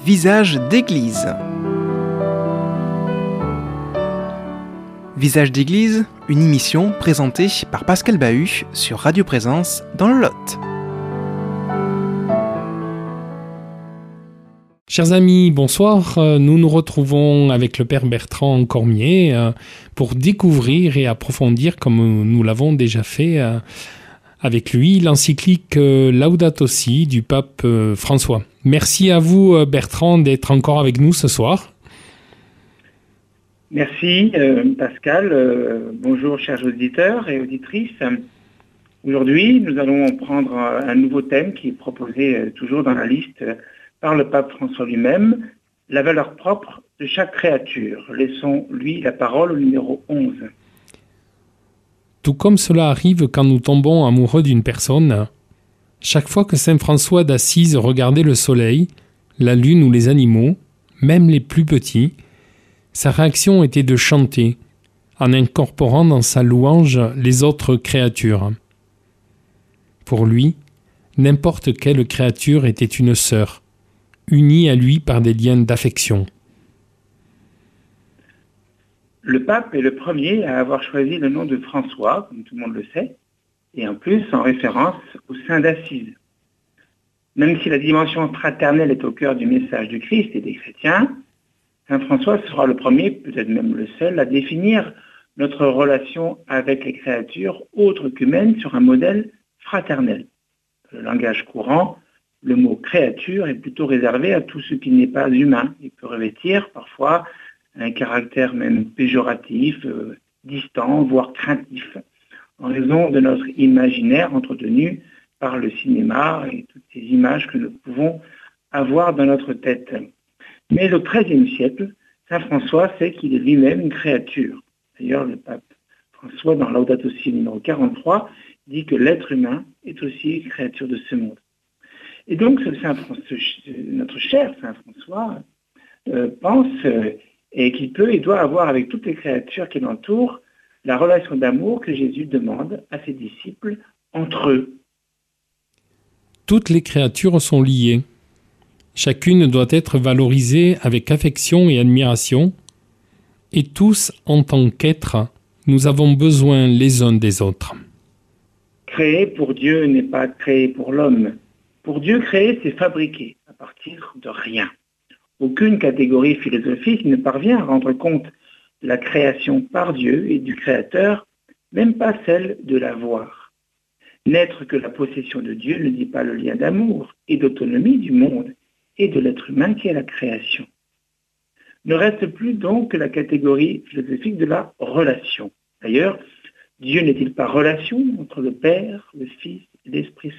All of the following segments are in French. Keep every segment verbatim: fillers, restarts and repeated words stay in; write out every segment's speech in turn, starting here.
Visage d'église. Visage d'église, une émission présentée par Pascal Bahut sur Radio Présence dans le Lot. Chers amis, bonsoir. Nous nous retrouvons avec le Père Bertrand Cormier pour découvrir et approfondir, comme nous l'avons déjà fait avec lui, l'encyclique Laudato Si du pape François. Merci à vous, Bertrand, d'être encore avec nous ce soir. Merci, euh, Pascal. Euh, bonjour, chers auditeurs et auditrices. Aujourd'hui, nous allons prendre un nouveau thème qui est proposé euh, toujours dans la liste euh, par le pape François lui-même, la valeur propre de chaque créature. Laissons-lui la parole au numéro onze. Tout comme cela arrive quand nous tombons amoureux d'une personne, chaque fois que saint François d'Assise regardait le soleil, la lune ou les animaux, même les plus petits, sa réaction était de chanter, en incorporant dans sa louange les autres créatures. Pour lui, n'importe quelle créature était une sœur, unie à lui par des liens d'affection. Le pape est le premier à avoir choisi le nom de François, comme tout le monde le sait, et en plus en référence au saint d'Assise. Même si la dimension fraternelle est au cœur du message du Christ et des chrétiens, saint François sera le premier, peut-être même le seul, à définir notre relation avec les créatures autres qu'humaines sur un modèle fraternel. Le langage courant, le mot créature est plutôt réservé à tout ce qui n'est pas humain. Il peut revêtir parfois un caractère même péjoratif, euh, distant, voire craintif, en raison de notre imaginaire entretenu par le cinéma et toutes ces images que nous pouvons avoir dans notre tête. Mais au treizième siècle, saint François sait qu'il est lui-même une créature. D'ailleurs, le pape François, dans Laudato Si numéro quarante-trois, dit que l'être humain est aussi une créature de ce monde. Et donc, ce saint François, notre cher saint François euh, pense euh, et qu'il peut et doit avoir avec toutes les créatures qui l'entourent la relation d'amour que Jésus demande à ses disciples entre eux. Toutes les créatures sont liées. Chacune doit être valorisée avec affection et admiration, et tous, en tant qu'êtres, nous avons besoin les uns des autres. Créer pour Dieu n'est pas créer pour l'homme. Pour Dieu, créer, c'est fabriquer à partir de rien. Aucune catégorie philosophique ne parvient à rendre compte de la création par Dieu et du Créateur, même pas celle de la voir. N'être que la possession de Dieu ne dit pas le lien d'amour et d'autonomie du monde et de l'être humain qui est la création. Ne reste plus donc que la catégorie philosophique de la relation. D'ailleurs, Dieu n'est-il pas relation entre le Père, le Fils et l'Esprit Saint ?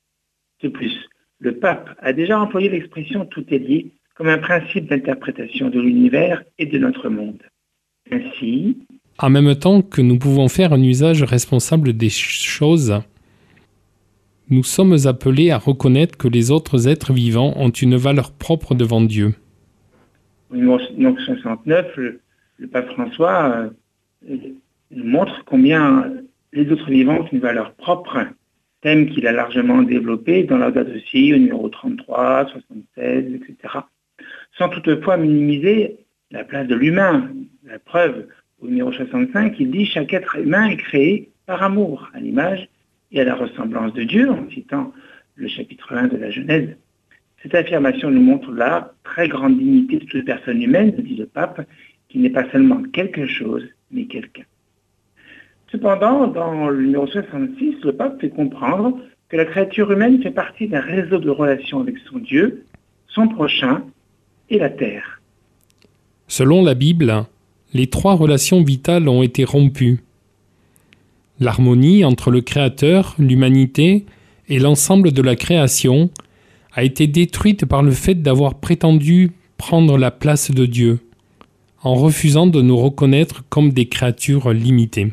De plus, le pape a déjà employé l'expression « tout est lié » comme un principe d'interprétation de l'univers et de notre monde. Ainsi, en même temps que nous pouvons faire un usage responsable des choses, nous sommes appelés à reconnaître que les autres êtres vivants ont une valeur propre devant Dieu. Au numéro soixante-neuf, le, le pape François euh, nous montre combien les autres vivants ont une valeur propre, thème qu'il a largement développé dans Laudato Si, au numéro trente-trois, soixante-seize, et cetera, sans toutefois minimiser la place de l'humain. La preuve, au numéro soixante-cinq, il dit « Chaque être humain est créé par amour, à l'image et à la ressemblance de Dieu », en citant le chapitre un de la Genèse. Cette affirmation nous montre la très grande dignité de toute personne humaine, dit le pape, qui n'est pas seulement quelque chose, mais quelqu'un. Cependant, dans le numéro soixante-six, le pape fait comprendre que la créature humaine fait partie d'un réseau de relations avec son Dieu, son prochain et la terre. Selon la Bible, les trois relations vitales ont été rompues. L'harmonie entre le Créateur, l'humanité et l'ensemble de la création a été détruite par le fait d'avoir prétendu prendre la place de Dieu, en refusant de nous reconnaître comme des créatures limitées.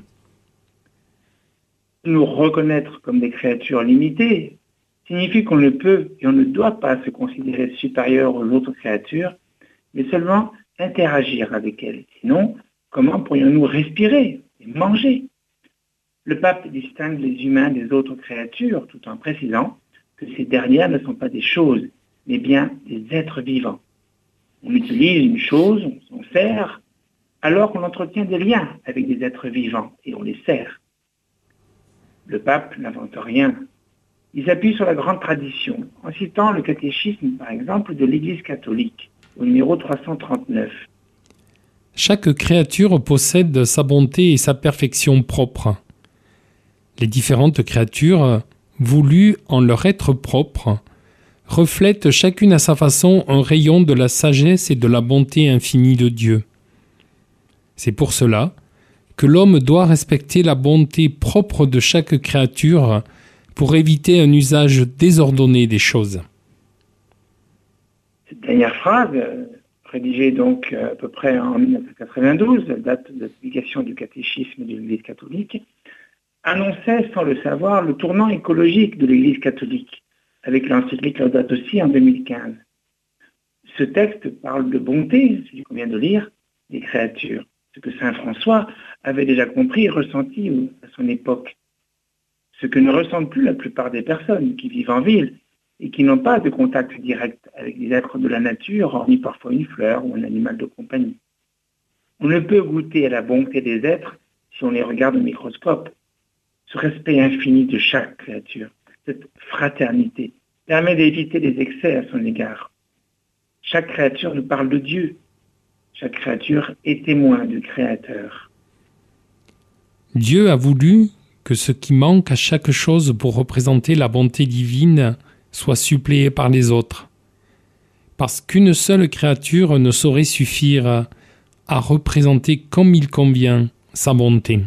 Nous reconnaître comme des créatures limitées signifie qu'on ne peut et on ne doit pas se considérer supérieur aux autres créatures, mais seulement interagir avec elles. Sinon, comment pourrions-nous respirer et manger ? Le pape distingue les humains des autres créatures tout en précisant que ces dernières ne sont pas des choses, mais bien des êtres vivants. On utilise une chose, on s'en sert, alors qu'on entretient des liens avec des êtres vivants et on les sert. Le pape n'invente rien. Il s'appuie sur la grande tradition, en citant le catéchisme, par exemple, de l'Église catholique, au numéro trois cent trente-neuf. Chaque créature possède sa bonté et sa perfection propre. Les différentes créatures, voulues en leur être propre, reflètent chacune à sa façon un rayon de la sagesse et de la bonté infinie de Dieu. C'est pour cela que l'homme doit respecter la bonté propre de chaque créature pour éviter un usage désordonné des choses. Cette dernière phrase, rédigée donc à peu près en mille neuf cent quatre-vingt-douze, date de la publication du catéchisme de l'Église catholique, annonçait sans le savoir le tournant écologique de l'Église catholique, avec l'encyclique Laudato Si en deux mille quinze. Ce texte parle de bonté, celui qu'on vient de lire, des créatures, ce que saint François avait déjà compris et ressenti à son époque, ce que ne ressentent plus la plupart des personnes qui vivent en ville et qui n'ont pas de contact direct avec des êtres de la nature, hormis parfois une fleur ou un animal de compagnie. On ne peut goûter à la bonté des êtres si on les regarde au microscope. Ce respect infini de chaque créature, cette fraternité, permet d'éviter les excès à son égard. Chaque créature nous parle de Dieu. Chaque créature est témoin du Créateur. Dieu a voulu que ce qui manque à chaque chose pour représenter la bonté divine soit suppléé par les autres. Parce qu'une seule créature ne saurait suffire à représenter comme il convient sa bonté.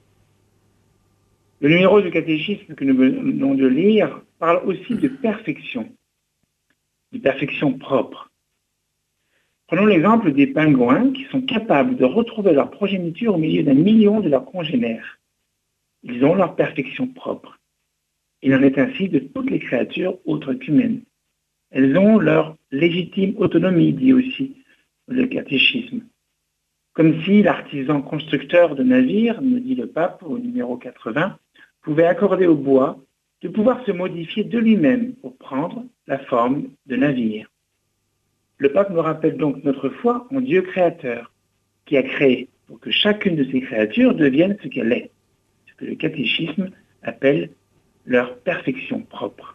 Le numéro du catéchisme que nous venons de lire parle aussi de perfection, de perfection propre. Prenons l'exemple des pingouins qui sont capables de retrouver leur progéniture au milieu d'un million de leurs congénères. Ils ont leur perfection propre. Il en est ainsi de toutes les créatures autres qu'humaines. Elles ont leur légitime autonomie, dit aussi le catéchisme. Comme si l'artisan constructeur de navires, me dit le pape au numéro quatre-vingts, pouvait accorder au bois de pouvoir se modifier de lui-même pour prendre la forme de navire. Le pape nous rappelle donc notre foi en Dieu créateur, qui a créé pour que chacune de ces créatures devienne ce qu'elle est, ce que le catéchisme appelle leur perfection propre.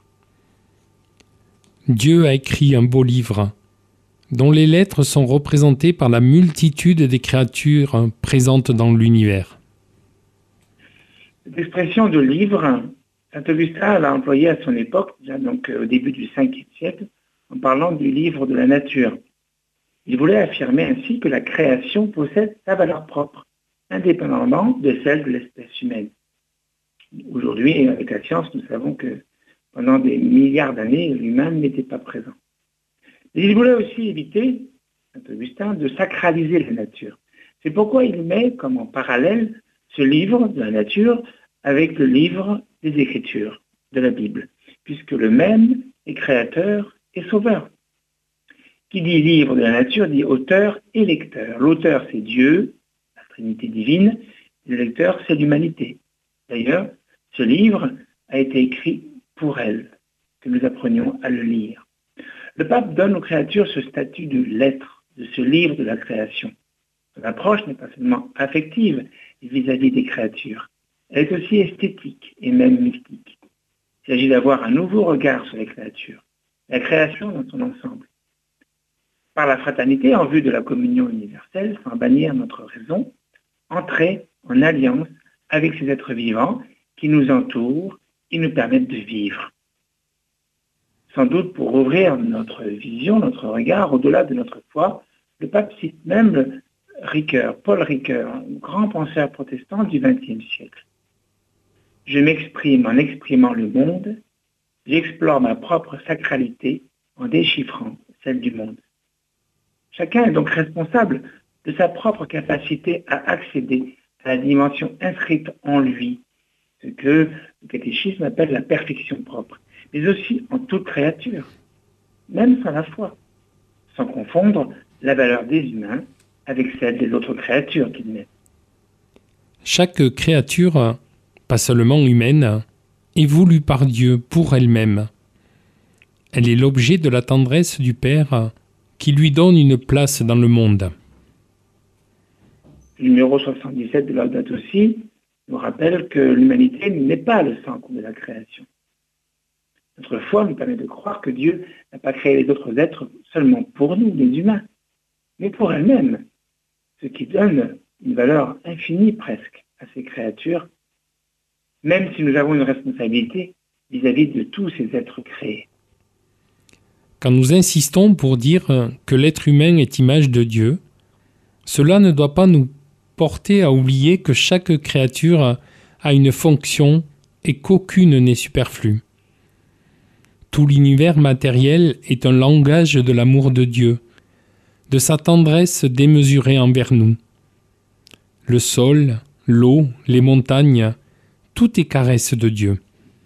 Dieu a écrit un beau livre, dont les lettres sont représentées par la multitude des créatures présentes dans l'univers. Cette expression de livre, saint Augustin l'a employée à son époque, déjà donc au début du cinquième siècle, en parlant du livre de la nature. Il voulait affirmer ainsi que la création possède sa valeur propre, indépendamment de celle de l'espèce humaine. Aujourd'hui, avec la science, nous savons que pendant des milliards d'années, l'humain n'était pas présent. Mais il voulait aussi éviter, saint Augustin, de sacraliser la nature. C'est pourquoi il met comme en parallèle ce livre de la nature avec le livre des Écritures, de la Bible, puisque le même est créateur et sauveur. Qui dit livre de la nature dit auteur et lecteur. L'auteur, c'est Dieu, la Trinité divine, et le lecteur, c'est l'humanité. D'ailleurs, ce livre a été écrit pour elle, que nous apprenions à le lire. Le pape donne aux créatures ce statut de l'être, de ce livre de la création. Son approche n'est pas seulement affective vis-à-vis des créatures, elle est aussi esthétique et même mystique. Il s'agit d'avoir un nouveau regard sur les créatures, la création dans son ensemble. Par la fraternité, en vue de la communion universelle, sans bannir notre raison, entrer en alliance avec ces êtres vivants qui nous entourent et nous permettent de vivre. Sans doute pour ouvrir notre vision, notre regard au-delà de notre foi, le pape cite même le Ricoeur, Paul Ricoeur, un grand penseur protestant du vingtième siècle. Je m'exprime en exprimant le monde, j'explore ma propre sacralité en déchiffrant celle du monde. Chacun est donc responsable de sa propre capacité à accéder à la dimension inscrite en lui, ce que le catéchisme appelle la perfection propre, mais aussi en toute créature, même sans la foi, sans confondre la valeur des humains avec celle des autres créatures qu'ils naissent. Chaque créature, pas seulement humaine, est voulue par Dieu pour elle-même. Elle est l'objet de la tendresse du Père qui lui donne une place dans le monde. Le numéro soixante-dix-sept de Laudato Si nous rappelle que l'humanité n'est pas le centre de la création. Notre foi nous permet de croire que Dieu n'a pas créé les autres êtres seulement pour nous, les humains, mais pour elle-même, ce qui donne une valeur infinie presque à ces créatures, même si nous avons une responsabilité vis-à-vis de tous ces êtres créés. Quand nous insistons pour dire que l'être humain est image de Dieu, cela ne doit pas nous porter à oublier que chaque créature a une fonction et qu'aucune n'est superflue. Tout l'univers matériel est un langage de l'amour de Dieu, de sa tendresse démesurée envers nous. Le sol, l'eau, les montagnes, tout est caresse de Dieu.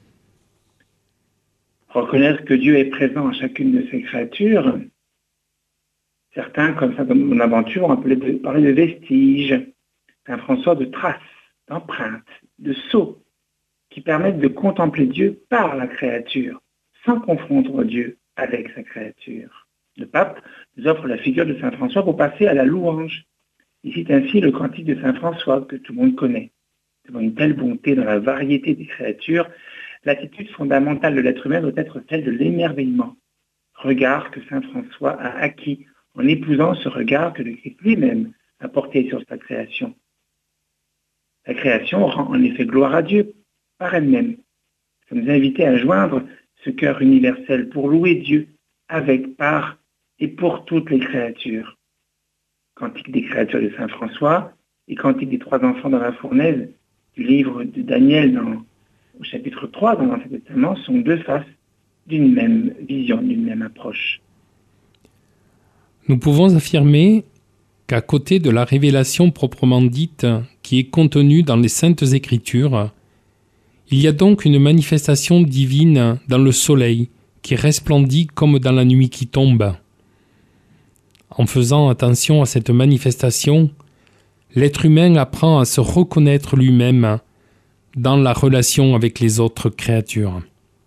Reconnaître que Dieu est présent à chacune de ces créatures, certains, comme ça, comme mon aventure, ont appelé de, parlé de vestiges, Saint François de traces, d'empreintes, de sceaux, qui permettent de contempler Dieu par la créature, sans confondre Dieu avec sa créature. Le pape nous offre la figure de Saint François pour passer à la louange. Il cite ainsi le cantique de Saint François que tout le monde connaît. Devant une telle bonté dans la variété des créatures, l'attitude fondamentale de l'être humain doit être celle de l'émerveillement, regard que Saint François a acquis en épousant ce regard que le Christ lui-même a porté sur sa création. La création rend en effet gloire à Dieu par elle-même. Nous sommes invités à joindre ce cœur universel pour louer Dieu avec, par et pour toutes les créatures. Cantique des créatures de Saint François et Cantique des trois enfants dans la fournaise du livre de Daniel dans, au chapitre trois dans l'Ancien Testament sont deux faces d'une même vision, d'une même approche. Nous pouvons affirmer qu'à côté de la révélation proprement dite qui est contenue dans les Saintes Écritures, il y a donc une manifestation divine dans le soleil qui resplendit comme dans la nuit qui tombe. En faisant attention à cette manifestation, l'être humain apprend à se reconnaître lui-même dans la relation avec les autres créatures.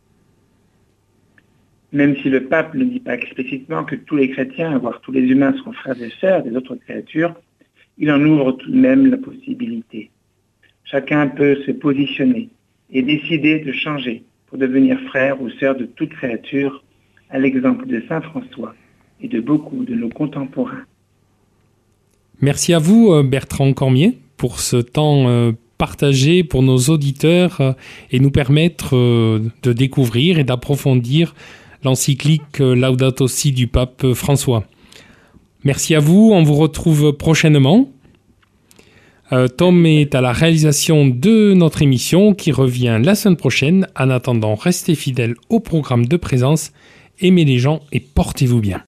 Même si le pape ne dit pas explicitement que tous les chrétiens, voire tous les humains, sont frères et sœurs des autres créatures, il en ouvre tout de même la possibilité. Chacun peut se positionner et décider de changer pour devenir frère ou sœur de toute créature, à l'exemple de Saint François et de beaucoup de nos contemporains. Merci à vous, Bertrand Cormier, pour ce temps partagé pour nos auditeurs et nous permettre de découvrir et d'approfondir l'encyclique Laudato Si du pape François. Merci à vous, on vous retrouve prochainement. Euh, Tom est à la réalisation de notre émission qui revient la semaine prochaine. En attendant, restez fidèles au programme de Présence, aimez les gens et portez-vous bien.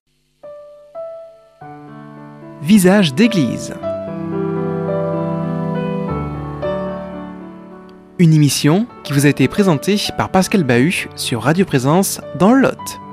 Visage d'église. Une émission qui vous a été présentée par Pascal Bahut sur Radio Présence dans le Lot.